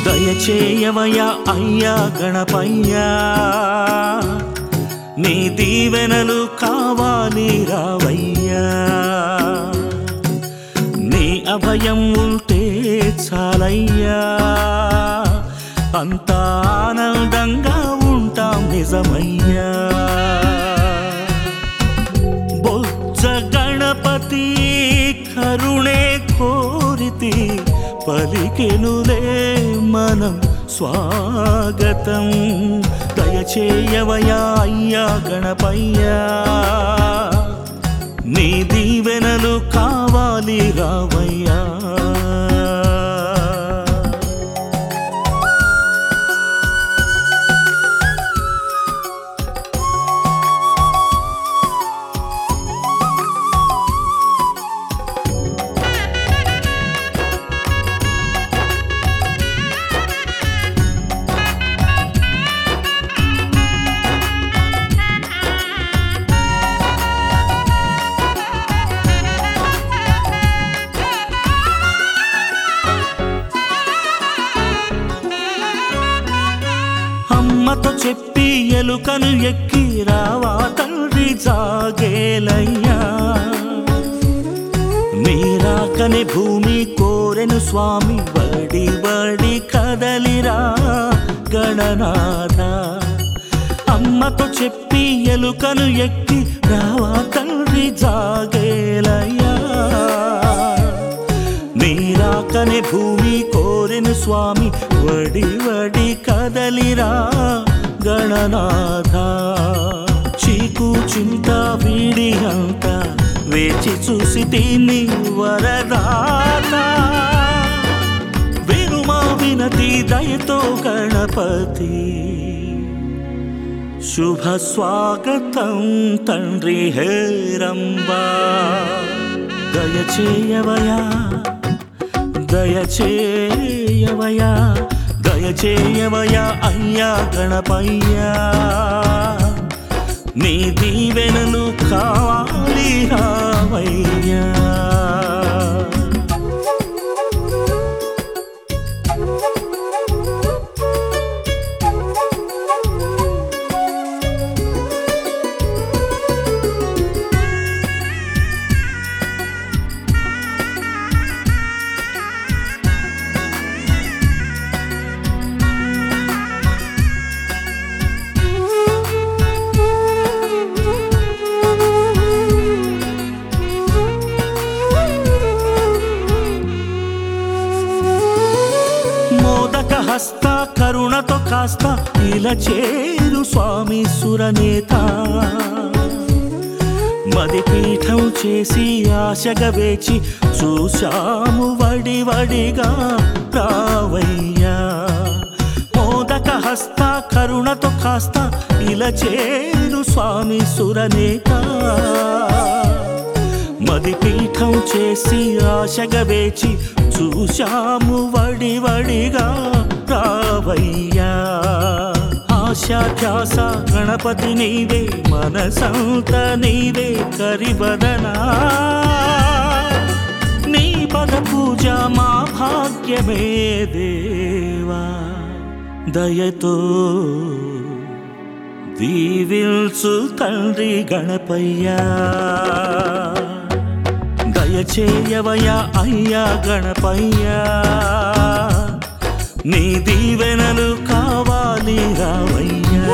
దయచేయవయ్యా అయ్యా గణపయ్యా, నీ దీవెనలు కావాలి రావయ్యా. నీ అభయం ఉంటే చాలయ్యా, అంతా ఆనందంగా ఉంటాం నిజమయ్యా. బొజ్జ గణపతి కరుణే కోరితి, పలికెనులే మనం స్వాగతం. దయచేయవయ్యా అయ్యా గణపయ్యా, నీ దీవెనలు కావాలి రావయ్యా. అమ్మతో చెప్పి ఎలుకను ఎక్కి రావా తండ్రి జాగేలయ్యా. నీరాకని భూమి కోరెను స్వామి, బడి బడి కదలిరా గణనాథ. అమ్మతో చెప్పి ఎలుకను ఎక్కి రావా తండ్రి జాగేలయ్యా. నీరాకని భూమి కోరెను స్వామి, వడి వడి కదలిరా గణనాథ. చీకు చింత వీడి అంత వేచి చూసి తిని వరదాత. వినుమా వినతి దయతో గణపతి, శుభ స్వాగతం తండ్రి హేరంబా. దయచేయవయ్యా దయచేయవయ్యా, దయచేయవయ్యా అయ్యా గణపయ్యా, నీ దీవెనలు కావాలి రావయ్యా. హస్త కరుణతో కాస్త ఇలా చేరు స్వామి సురనేత. మదిపీఠం చేసి ఆశగా వేచి చూశాము వడి వడిగా రావయ్యా. మోదక హస్త కరుణతో కాస్త ఇలా చేరు స్వామి సురనేత. మదిపీఠం చేసి ఆశగా వేచి చూశాము వడి వడిగా రావయ్యా. ఆశా ధ్యాస గణపతి నీవే, మనసంత నీవే కరిబదనా. నీ పద పూజ మా భాగ్యమే దేవా. దయతో దీవిల్చు తండ్రి గణపయ్యా. దయచేయవయ్యా అయ్యా గణపయ్యా, నీ దీవెనలు కావాలి రావయ్యా.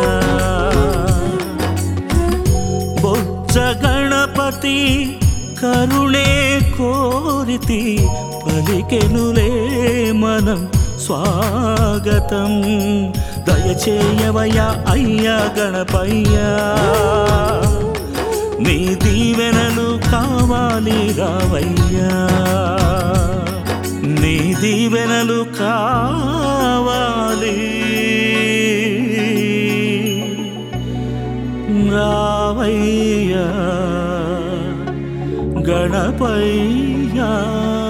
బొజ్జ గణపతి కరుణే కోరితి, పలికెనులే మనం స్వాగతం. దయచేయవయ్యా అయ్యా గణపయ్యా, నీ దీవెనలు కావాలి రావయ్యా. నీ దీవెనలు కావాలి రావయ్యా గణపయ్యా.